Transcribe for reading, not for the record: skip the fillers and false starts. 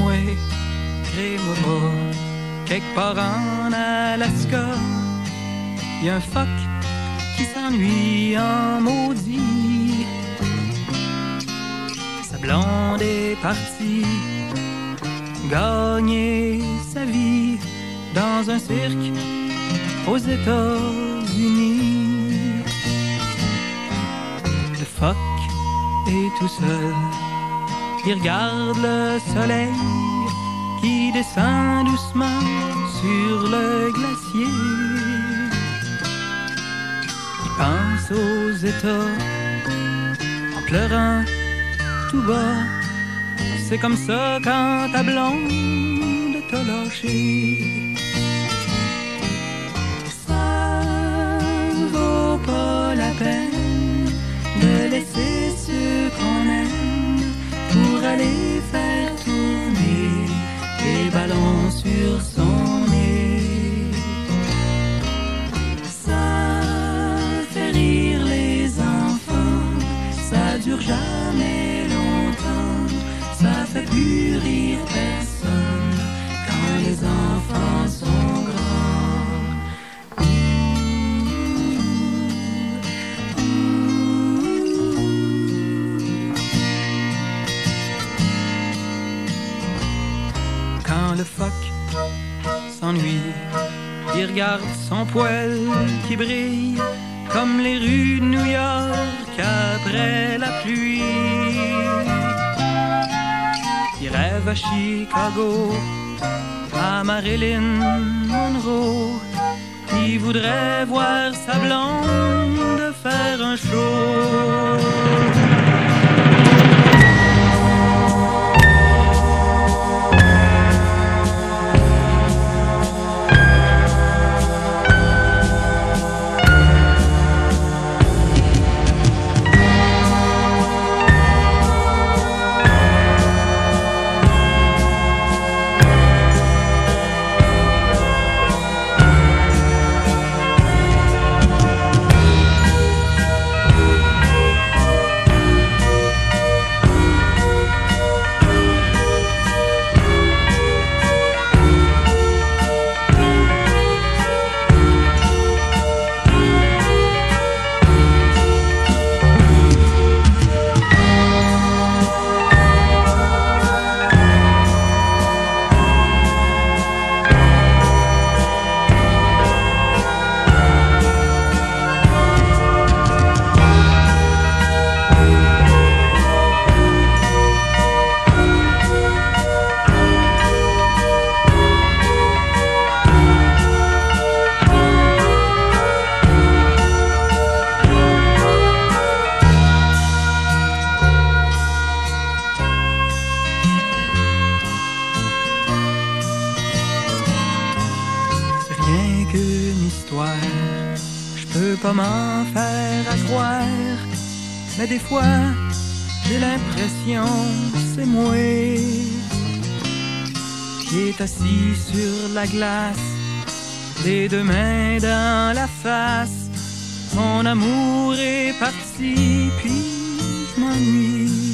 moi, crée-moi pas. Quelque part en Alaska, y a un phoque qui s'ennuie en maudit. Sa blonde est partie gagner sa vie dans un cirque aux États-Unis. Le phoque est tout seul, il regarde le soleil qui descend doucement sur le glacier. Il pense aux États en pleurant tout bas. C'est comme ça quand ta blonde t'a lâché. Ça vaut pas la peine de laisser ceux qu'on aime pour aller faire tourner des ballons sur son nez. Ça fait rire les enfants, ça dure jamais longtemps, ça fait plus rire personne quand les enfants sont grands. Quand le phoque s'ennuie, il regarde son poil qui brille comme les rues de New York après la pluie. Il rêve à Chicago, à Marilyn Monroe. Il voudrait voir sa blonde faire un show. Pas m'en faire à croire, mais des fois j'ai l'impression que c'est moi qui est assis sur la glace, les deux mains dans la face. Mon amour est parti, puis je m'ennuie.